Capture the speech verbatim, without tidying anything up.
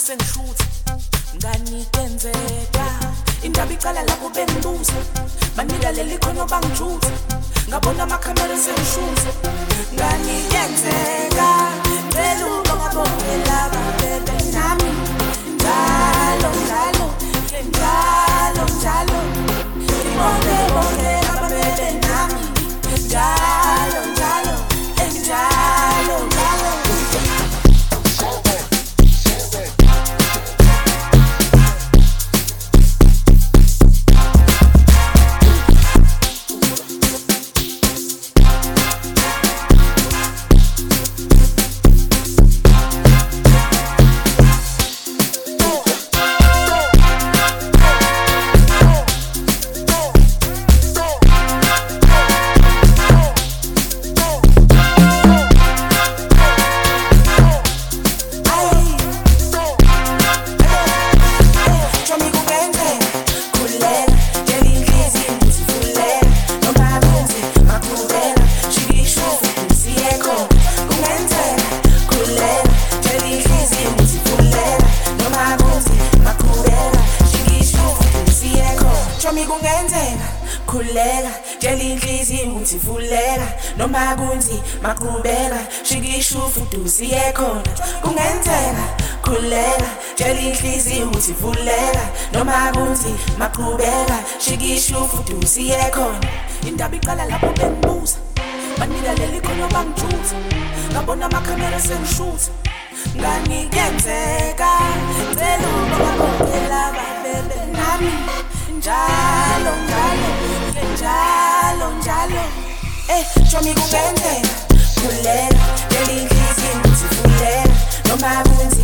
sengishutha ngani kwenzeka indaba icala lapho bengibuza banika leli khono bangijutha ngabona amakhamera sengishutha ngani kwenzeka cela ubongabongela babebe nami njalo njalo njalo njalo ngibonge bongela babebe nami njalo njalo njalo njalo khuleka tshela inhliziyo ukuthi vuleka noma kunzi maqhubeka shikishufu dusiye khona kungenzeka khuleka tshela inhliziyo ukuthi vuleka noma kunzi maqhubeka shikishufu dusiye khona indaba iqala lapho bengibuza banika leli khono bangijutha ngabona amakhamera sengishutha ngani kwenzeka cela ubongela babebe nami njalo njalo njalo njalo eh Jomi kungenzeka khuleka leli inhliziyo ukuthi vuleka noma kunzi